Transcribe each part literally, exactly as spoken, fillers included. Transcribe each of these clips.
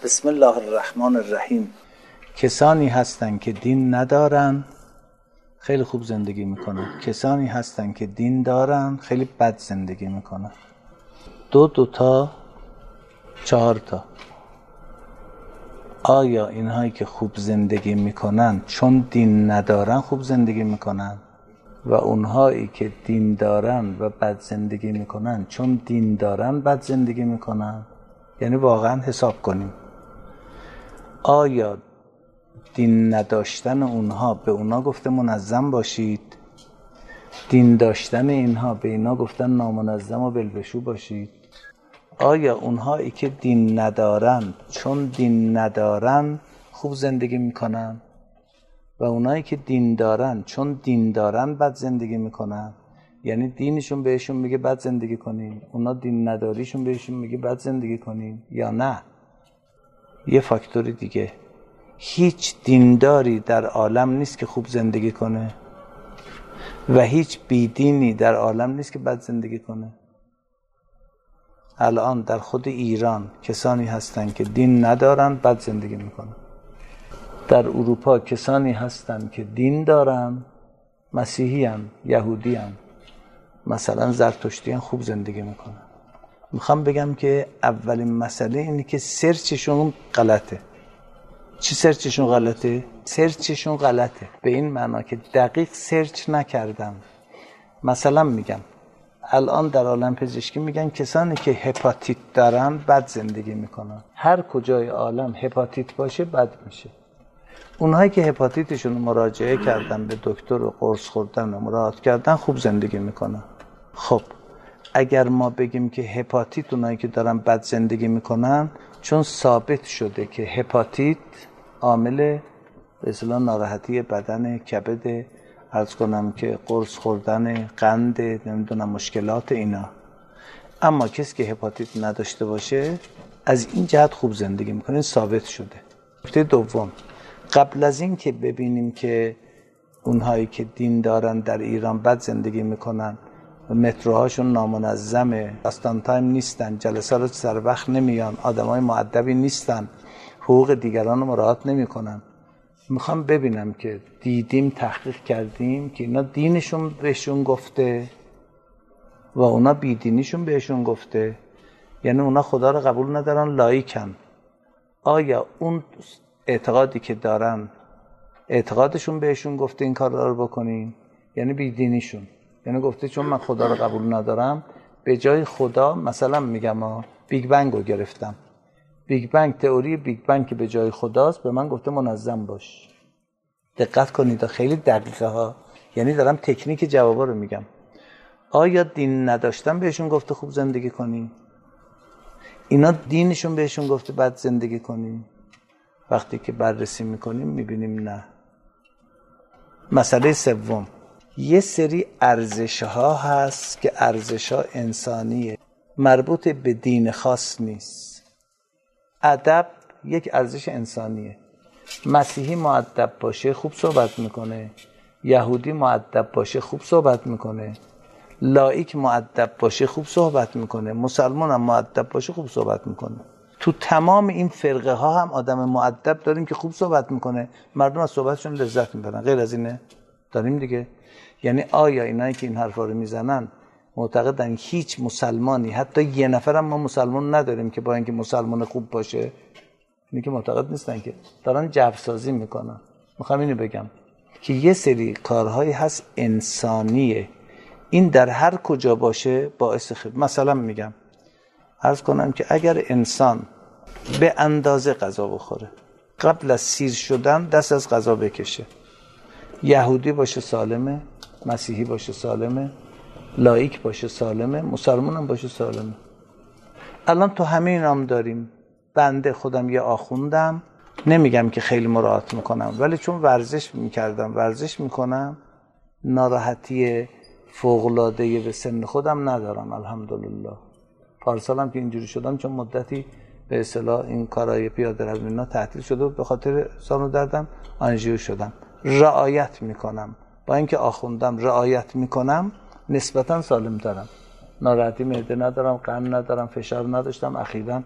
بسم الله الرحمن الرحیم. کسانی هستند که دین ندارن خیلی خوب زندگی میکنن، کسانی هستند که دین دارن خیلی بد زندگی میکنن. دو دوتا چهار تا. آیا اینهایی که خوب زندگی میکنن چون دین ندارن خوب زندگی میکنن و اونهایی که دین دارن و بد زندگی میکنن چون دین دارن بد زندگی میکنن؟ یعنی واقعا حساب کنیم آیا دین نداشتن اونها به اونها گفته منظم باشید، دین داشتن اینها به اینا گفتن نامنظم و بلبشو باشید؟ آیا اونهایی که دین ندارن چون دین ندارن خوب زندگی میکنن و اونهایی که دین دارن چون دین دارن بد زندگی میکنن؟ یعنی دینشون بهشون میگه بد زندگی کنین، اونا دین نداریشون بهشون میگه بد زندگی کنین یا نه؟ یه فاکتور دیگه، هیچ دینداری در عالم نیست که خوب زندگی کنه و هیچ بیدینی در عالم نیست که بد زندگی کنه. الان در خود ایران کسانی هستن که دین ندارن بد زندگی میکنن، در اروپا کسانی هستن که دین دارن، مسیحی هم، یهودی هم، مثلا زرتشتی هم، خوب زندگی میکنن. میخوام بگم که اولین مسئله اینه که سرچشون غلطه. چی سرچشون غلطه؟ سرچشون غلطه به این معنا که دقیق سرچ نکردم. مثلا میگم الان در عالم پزشکی میگن کسانی که هپاتیت دارن بد زندگی میکنن. هر کجای عالم هپاتیت باشه بد میشه. اونهایی که هپاتیتشون مراجعه کردن به دکتر و قرص خوردن و مراعات کردن خوب زندگی میکنن. خب اگر ما بگیم که هپاتیت اونایی که دارن بد زندگی میکنن چون ثابت شده که هپاتیت عامل به اصطلاح ناراحتی بدن، کبد، عرض کنم که قرص خوردن، قند، نمیدونم مشکلات اینا، اما کسی که هپاتیت نداشته باشه از این جهت خوب زندگی میکنه، ثابت شده. نکته دوم، قبل از این که ببینیم که اونهایی که دین دارن در ایران بد زندگی میکنن، متروهاشون نامنظمه، استان تایم نیستن، جلسه رو سر وقت نمیان، آدمای مؤدبی نیستن، حقوق دیگران رو مراعات نمیکنن، میخوام ببینم که دیدیم، تحقیق کردیم که اینا دینشون بهشون گفته و اونا بیدینیشون بهشون گفته، یعنی اونا خدا رو قبول ندارن، لایکن. آیا اون اعتقادی که دارن اعتقادشون بهشون گفته این کار رو بکنین؟ یعنی بیدینیشون، یعنی گفته چون من خدا رو قبول ندارم به جای خدا، مثلا میگم ها بیگ بنگ رو گرفتم، بیگ بنگ، تئوری بیگ بنگ که به جای خداست، به من گفته منظم باش. دقت کنید، خیلی دقیقه ها، یعنی دارم تکنیک جوابا رو میگم. آیا دین نداشتن بهشون گفته خوب زندگی کنی؟ اینا دینشون بهشون گفته بد زندگی کنی؟ وقتی که بررسی میکنیم میبینیم نه. مسئله سوم، یه سری ارزش ها هست که ارزش ها انسانیه، مربوط به دین خاص نیست. ادب یک ارزش انسانیه. مسیحی مؤدب باشه خوب صحبت میکنه، یهودی مؤدب باشه خوب صحبت میکنه، لایک مؤدب باشه خوب صحبت میکنه، مسلمان هم مؤدب باشه خوب صحبت میکنه. تو تمام این فرقه ها هم آدم مؤدب داریم که خوب صحبت میکنه، مردم از صحبتشون لذت میبرن. غیر از اینه داریم دیگه. یعنی آیا اینایی که این حرفا رو میزنن معتقدن هیچ مسلمانی، حتی یه نفر هم ما مسلمان نداریم که با اینکه مسلمان خوب باشه؟ اینی که معتقد نیستن، که دارن جوسازی میکنن. میخوام اینو بگم که یه سری کارهایی هست انسانیه، این در هر کجا باشه باعث خیر. مثلا میگم عرض کنم که اگر انسان به اندازه غذا بخوره، قبل از سیر شدن دست از غذا بکشه، یهودی باشه سالمه، مسیحی باشه سالمه، لایک باشه سالمه، مسلمان هم باشه سالمه. الان تو همه اینام داریم. بنده خودم یه آخوندم، نمیگم که خیلی مراعات میکنم، ولی چون ورزش میکردم، ورزش میکنم، ناراحتی فوق‌العاده به سن خودم ندارم الحمدلله. پارسالم که اینجوری شدم چون مدتی به اصطلاح این کارهای پیاده روی اینا تعطیل شده، به خاطر سانو دردم آنژیو شدم. رعایت میکنم، با اینکه آخوندم رعایت میکنم، نسبتا سالم ترم، ناراحتی معده ندارم، قند ندارم، فشار نداشتم. اخیراً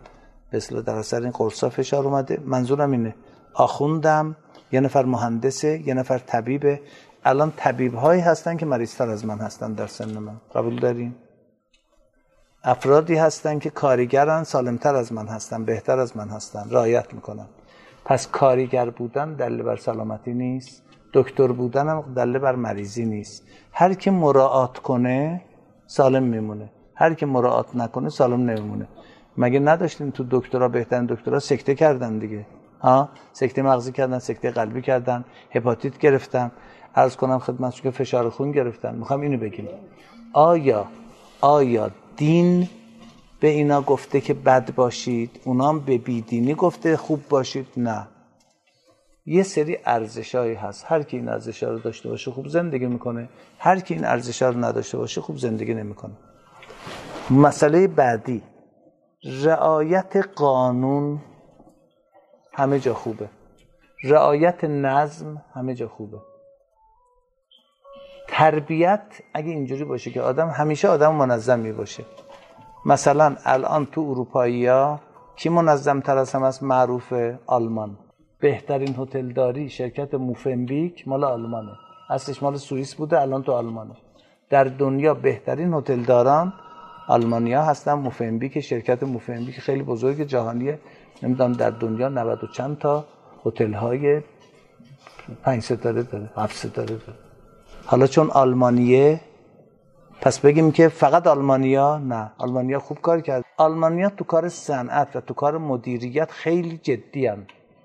به اصطلاح در اثر این قرصا فشار اومده. منظورم اینه آخوندم، یه نفر مهندسه، یه نفر طبیبه. الان طبیب هایی هستن که مریض‌تر از من هستن در سن من، قبول دارین؟ افرادی هستن که کارگرن، سالمتر از من هستن، بهتر از من هستن، رعایت میکنن. پس کارگر بودن دلیل بر سلامتی نیست، دکتر بودن هم دلیل بر مریضی نیست. هر کی مراعات کنه سالم میمونه، هر کی مراعات نکنه سالم نمیمونه. مگه نداشتیم تو دکترا بهترین دکترا سکته کردن دیگه؟ ها، سکته مغزی کردن، سکته قلبی کردن، هپاتیت گرفتن، عرض کنم خدمتتون که فشار خون گرفتن. میخوام اینو بگیم، آیا آیا دین به اینا گفته که بد باشید، اونام به بیدینی گفته خوب باشید؟ نه. یه سری ارزشایی هست، هر کی این ارزشا رو داشته باشه خوب زندگی میکنه، هر کی این ارزشا رو نداشته باشه خوب زندگی نمیکنه. مسئله بعدی، رعایت قانون همه جا خوبه، رعایت نظم همه جا خوبه. تربیت اگه اینجوری باشه که آدم همیشه آدم منظمی باشه. مثلا الان تو اروپایی‌ها کی منظم تر از همه است؟ معروفه آلمان. بهترین هتلداری شرکت موفنبیک مال آلمانه، اصلش مال سوئیس بوده، الان تو آلمانه. در دنیا بهترین هتلداران آلمانیا هستن. موفنبیک، شرکت موفنبیک خیلی بزرگ جهانیه، نمیدونم در دنیا نود و چند تا هتل‌های پنج ستاره داره، هفت ستاره داره. حالا چون آلمانیه پس بگیم که فقط آلمانیا؟ نه، آلمانیا خوب کار کرد. آلمانیا تو کار صنعت و تو کار مدیریت خیلی جدی هستند.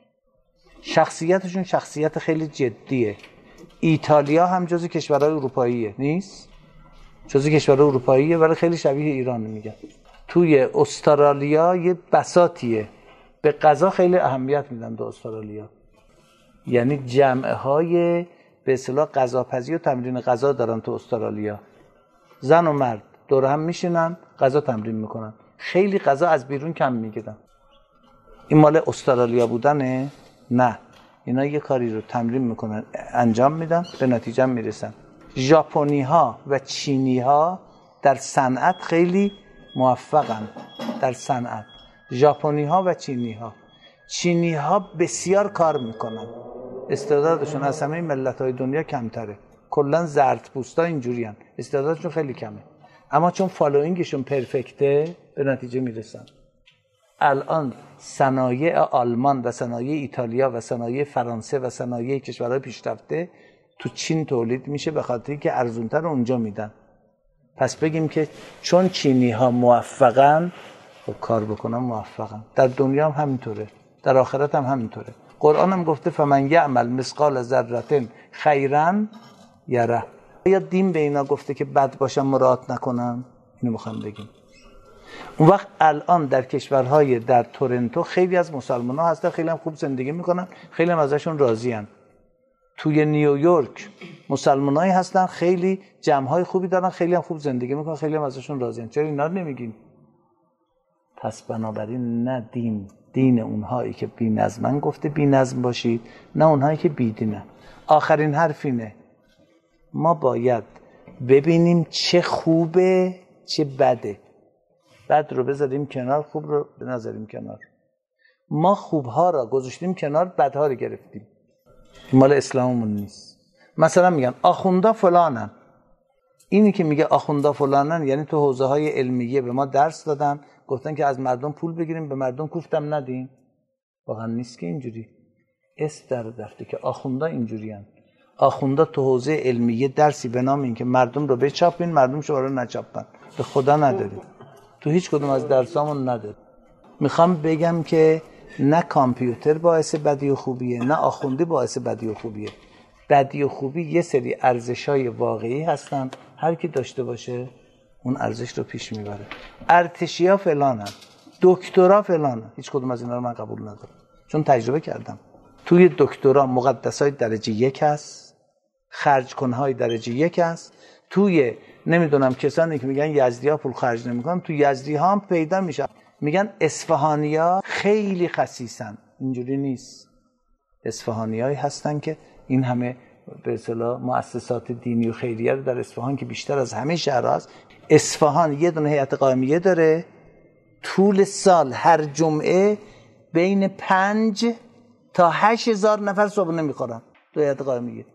شخصیتشون شخصیت خیلی جدیه. ایتالیا هم جزو کشورهای اروپاییه نیست؟ جزو کشورهای اروپاییه ولی خیلی شبیه ایران میگن. توی استرالیا یه بساطیه، به غذا خیلی اهمیت میدن. تو استرالیا یعنی جمعه های به اصطلاح غذاپزی و تمرین غذا دارن. تو استرالیا زن و مرد دور هم میشینن غذا تمرین میکنن، خیلی غذا از بیرون کم میگیرن. این مال استرالیا بودنه؟ نه، اینا یه کاری رو تمرین میکنن، انجام میدن، به نتیجه میرسن. ژاپنی ها و چینی ها در صنعت خیلی موفقن. در صنعت ژاپنی ها و چینی ها چینی ها بسیار کار میکنن، استعدادشون از همه ملت های دنیا کمتره. کلا زردپوستا اینجوری هن، استعدادشون خیلی کمه، اما چون فالوینگشون پرفکته به نتیجه میرسن. الان صنایع آلمان و صنایع ایتالیا و صنایع فرانسه و صنایع کشورهای پیشرفته تو چین تولید میشه، به خاطری که ارزونتر اونجا میدن. پس بگیم که چون چینی ها موفقن و کار بکنن موفقن. در دنیا هم همینطوره، در آخرت هم همینطوره. قرآن هم گفته فمن یعمل مثقال ذره خیرا یره. یا دین به اینا گفته که بد باشن مراعات نکنن؟ اینو میخوام بگیم. اون وقت الان در کشورهای در تورنتو خیلی از مسلمان ها هستن، خیلی هم خوب زندگی میکنن، خیلی هم ازشون راضی هن. توی نیویورک مسلمانایی هستن، خیلی جمعهای خوبی دارن، خیلی هم خوب زندگی میکنن، خیلی هم ازشون راضی هن. چرا اینا رو نمیگیم؟ پس بنابراین نه دین دین اونهایی که بی نظمن گفته بی نظم باشید، نه اونهایی که بی دینن. آخرین حرف اینه، ما باید ببینیم چه خوبه چه بده. بد رو بذاریم کنار، خوب رو بنذاریم کنار. ما خوبها را گذاشتیم کنار، بدها رو گرفتیم. مال اسلاممون نیست. مثلا میگن آخوندا فلانن. اینی که میگه آخوندا فلانن یعنی تو حوزه های علمیه به ما درس دادن، گفتن که از مردم پول بگیریم، به مردم کوفتم ندیم. واقعا نیست که اینجوری. اس در دفته که آخوندا اینجوریان. آخوندا تو حوزه علمیه درسی به نام این که مردم رو بچاپین، مردم شما رو نچاپن. به خدا نداریم. تو هیچ کدوم از درسامون نداره. میخوام بگم که نه کامپیوتر باعث بدی و خوبیه، نه آخوندی باعث بدی و خوبیه. بدی و خوبی یه سری ارزش‌های واقعی هستن، هر کی داشته باشه اون ارزش رو پیش میبره. ارتشیا فلانن، دکترا فلانن، هیچ کدوم از اینا رو من قبول ندارم، چون تجربه کردم. توی دکترا مقدسای درجه یک هست، خرج کنهای درجه یک هست. توی نمیدونم کسانی که میگن یزدی‌ها پول خرج نمیکنن، تو یزدی‌ها هم پیدا میشه. میگن اصفهانی‌ها خیلی خسیسن. اینجوری نیست. اصفهانیایی هستن که این همه به اصطلاح مؤسسات دینی و خیریه رو در اصفهان که بیشتر از همه شهرها هست. اصفهان یه دونه هیئت قائمیه داره، طول سال هر جمعه بین پنج تا هشت هزار نفر صبحونه میخورن. دویت قائمیه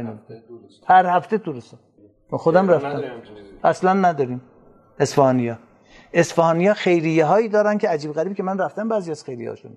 هر هفته طول سال. من خودم رفتم. اصلا نداریم. اصفهانیا اصفهانیا خیریه هایی دارن که عجیب غریب که من رفتم بعضی از خیریه هاشون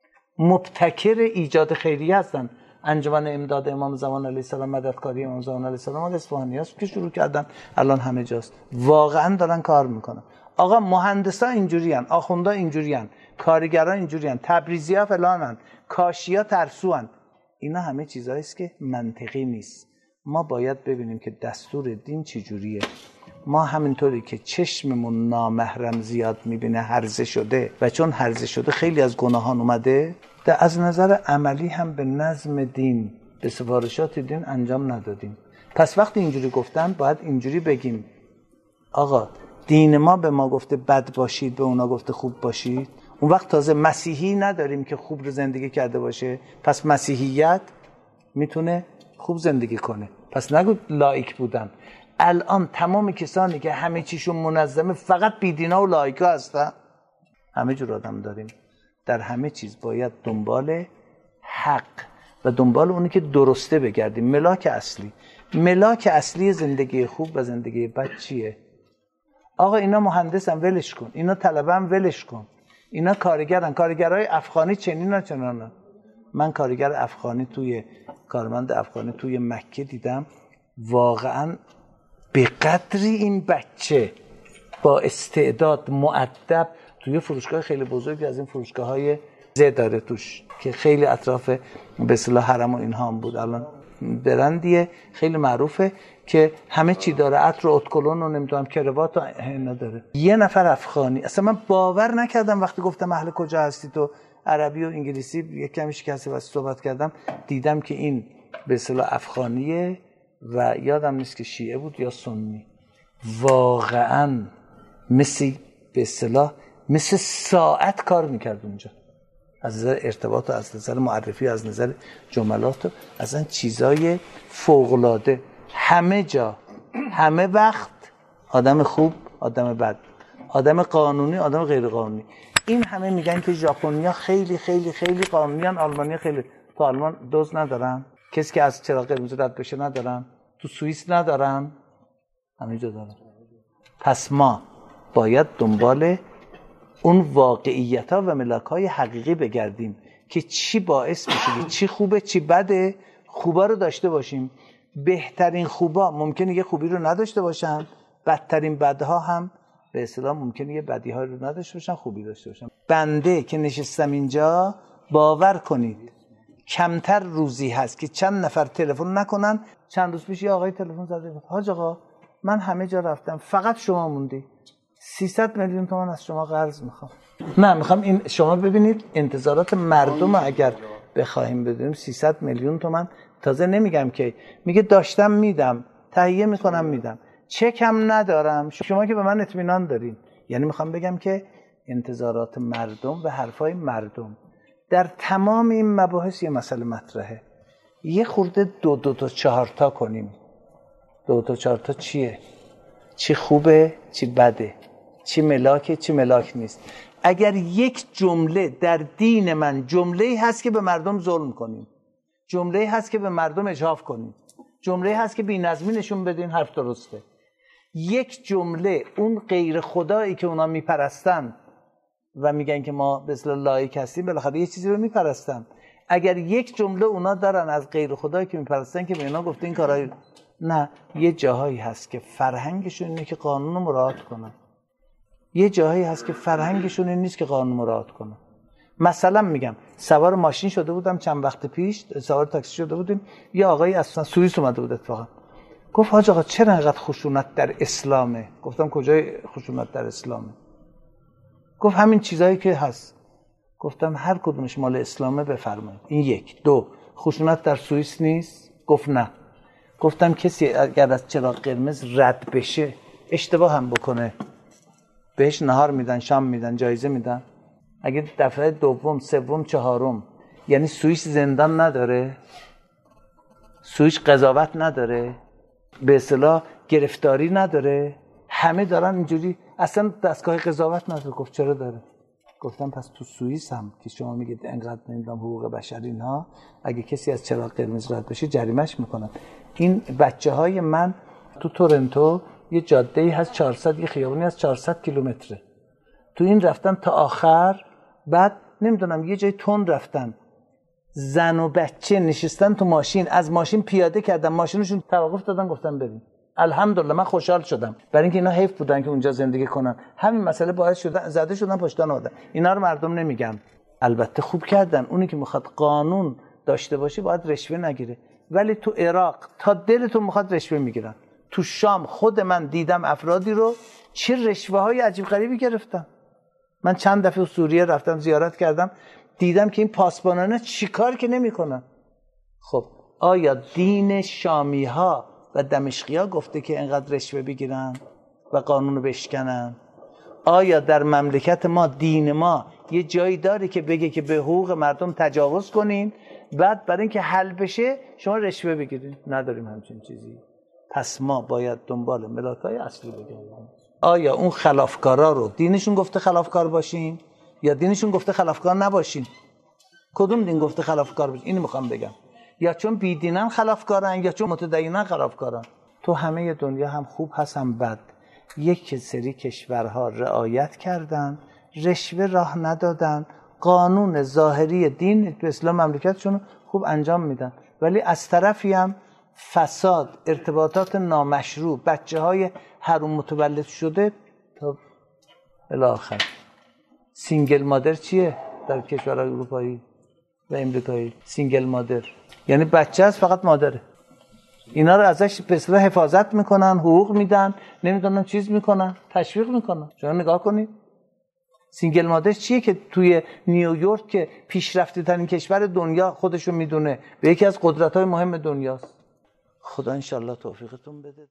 مبتکر ایجاد خیریه هستن. انجمن امداد امام زمان علیه السلام، مددکاری امام زمان علیه السلام از اصفهانیا است که شروع کردن، الان همه جاست. واقعا دارن کار میکنن. آقا مهندسا اینجوریان، آخوندا اینجوریان، کارگرا اینجوریان، تبریزی‌ها فلانن، کاشیا ترسوان. اینا همه چیزایی است که منطقی نیست. ما باید ببینیم که دستور دین چی جوریه. ما همینطوری که چشممون نامحرم زیاد میبینه هرزه شده و چون هرزه شده خیلی از گناهان اومده، در از نظر عملی هم به نظم دین، به سفارشات دین انجام ندادیم. پس وقتی اینجوری گفتن باید اینجوری بگیم آقا دین ما به ما گفته بد باشید، به اونا گفته خوب باشید. اون وقت تازه مسیحی نداریم که خوب رو زندگی کرده باشه، پس مسیحیت میتونه خوب زندگی کنه. پس نگو لایک بودن. الان تمام کسانی که همه چیشون منظمه فقط بیدینا و لایکا هستن. همه جور آدم داریم. در همه چیز باید دنبال حق و دنبال اونی که درسته بگردیم. ملاک اصلی ملاک اصلی زندگی خوب و زندگی بد چیه؟ آقا اینا مهندسن ولش کن، اینا طلبه‌ن ولش کن، اینا کارگرن، کارگرای افغانی چنینا چنانا. من کارگر افغانی توی کارمند افغانی توی مکه دیدم، واقعا به قدری این بچه با استعداد مؤدب توی فروشگاه خیلی بزرگی از این فروشگاه‌های ز داره توش که خیلی اطراف به اصطلاح حرم و اینها هم بود. الان برندیه خیلی معروفه که همه چی داره، عطر و اتکلون و نمیدونم کروات و اینا داره. یه نفر افغانی، اصلا من باور نکردم وقتی گفتم اهل کجا هستی تو، عربی و انگلیسی یک کمی شکسته واسه صحبت کردم، دیدم که این به اصطلاح افغانیه و یادم نیست که شیعه بود یا سنی. واقعا مثل به اصطلاح مثل ساعت کار میکرد اونجا، از نظر ارتباط و از نظر معرفی و از نظر جملات و اصلا چیزای فوق‌العاده. همه جا همه وقت آدم خوب، آدم بد، آدم قانونی، آدم غیر قانونی. این همه میگن که ژاپنیا خیلی خیلی خیلی قانونیان، آلمانیا خیلی. تو آلمان دوز ندارن، کسی که از چراغ قرمز رد بشه ندارن، تو سوئیس ندارن، همه جا دارن. پس ما باید دنبال اون واقعیت‌ها و ملاک‌های حقیقی بگردیم که چی باعث میشه، چی خوبه چی بده. خوبا رو داشته باشیم. بهترین خوبا ممکنه یه خوبی رو نداشته باشن، بدترین بدها هم به اصطلاح ممکنه یه بدی‌ها رو نداشته باشن، خوبی داشته باشن. بنده که نشستم اینجا باور کنید کمتر روزی هست که چند نفر تلفن نکنن. چند روز پیش یه آقای تلفن زده بود، حاج آقا من همه جا رفتم فقط شما موندی، سیصد میلیون تومان از شما قرض میخوام. نه میخوام این شما ببینید انتظارات مردم اگر بخوایم بدونیم سیصد میلیون تومان. تازه نمیگم که میگه داشتم میدم، تهیه میکنم میدم، چکم ندارم. شما که به من اطمینان دارین. یعنی میخوام بگم که انتظارات مردم و حرفای مردم در تمام این مباحث یه مسئله مطرحه. یه خورده دو دو تا چهار تا کنیم. دو تا چهار تا چیه؟ چی خوبه چی بده، چی ملاکه چی ملاک نیست. اگر یک جمله در دین من جمله‌ای هست که به مردم ظلم کنیم، جمله‌ای هست که به مردم اجحاف کنیم، جمله‌ای هست که بی‌نظمی نشون بدین، حرف درسته. یک جمله اون غیر خدایی که اونا میپرستن و میگن که ما به اصطلاح لایک هستیم، بالاخره یه چیزی رو میپرستن. اگر یک جمله اونا دارن از غیر خدایی که میپرستن که به اینا گفته این کارا، نه، یه جاهایی هست که فرهنگشون اینه که قانون رو مراعات کنن، یه جاهایی هست که فرهنگشون این نیست که قانون مراعات کنن. مثلا میگم سوار ماشین شده بودم چند وقت پیش، سوار تاکسی شده بودیم، یه آقایی اصلا سوئیس اومده بود اتفاقا، گفت حاج آقا چرا اینقدر خشونت در اسلامه؟ گفتم کجای خشونت در اسلامه؟ گفت همین چیزایی که هست. گفتم هر کدومش مال اسلامه بفرمایید. این یک. دو، خشونت در سوئیس نیست؟ گفت نه. گفتم کسی اگر از چراغ قرمز رد بشه اشتباه هم بکنه بهش نهار میدن، شام میدن، جایزه میدن. اگه دفعه دوم، سوم، چهارم، یعنی سوئیس زندان نداره، سوئیس قضاوت نداره، به اصطلاح گرفتاری نداره، همه دارن اینجوری اصلا دستگاه قضاوت نداره. گفت چرا داره؟ گفتم پس تو سوئیس هم که شما میگید انقدر نمیدونم حقوق بشر اینها، اگه کسی از چراغ قرمز رد بشه جریمهش میکنن. این بچه های من تو تورنتو یه جاده ای هست چهارصد، یه خیابونی هست چهارصد کیلومتره، تو این رفتن تا آخر، بعد نمیدونم یه جای تون رفتن، زن و بچه نشستن تو ماشین، از ماشین پیاده کردن، ماشینشون توقف دادن، گفتن ببین. الحمدلله من خوشحال شدم، برای اینکه اینا حیف بودن که اونجا زندگی کنن. همین مسئله باعث شدن زده شدن پشتان آدم. اینا رو مردم نمیگن. البته خوب کردن، اونی که میخواد قانون داشته باشه باید رشوه نگیره. ولی تو عراق تا دلتون میخواد رشوه میگیرن. تو شام خود من دیدم افرادی رو چه رشوه های عجیب غریبی گرفتن. من چند دفعه سوریه رفتم زیارت کردم، دیدم که این پاسبانانه چیکار که نمیکنن. خب آیا دین شامی ها و دمشقی ها گفته که اینقدر رشوه بگیرن و قانون رو بشکنن؟ آیا در مملکت ما دین ما یه جایی داره که بگه که به حقوق مردم تجاوز کنین، بعد برای اینکه حل بشه شما رشوه بگیرین؟ نداریم همچین چیزی. پس ما باید دنبال ملاکای اصلی بگردیم. آیا اون خلافکارا رو دینشون گفته خلافکار باشین یا دینشون گفته خلافکار نباشین؟ کدوم دین گفته خلافکار باشین؟ اینو میخوام بگم. یا چون بیدینن خلافکارن یا چون متدینن خلافکارن. تو همه دنیا هم خوب هست هم بد. یک سری کشورها رعایت کردن، رشوه راه ندادن، قانون ظاهری دین به اسلام مملکتشون خوب انجام میدن، ولی از طرفی هم فساد، ارتباطات نامشروع، بچه های حروم متولد شده تا الاخر. سینگل مادر چیه در کشورهای اروپایی و امریکایی؟ سینگل مادر یعنی بچه هست فقط مادره. اینا رو ازش به اصطلاح حفاظت میکنن، حقوق میدن، نمیدونم چیز میکنن، تشویق میکنن. شما نگاه کنید سینگل مادر چیه که توی نیویورک که پیشرفته ترین کشور دنیا خودشو میدونه و یکی از قدرت‌های مهم دنیاست. خدا انشالله توفیقتون بده.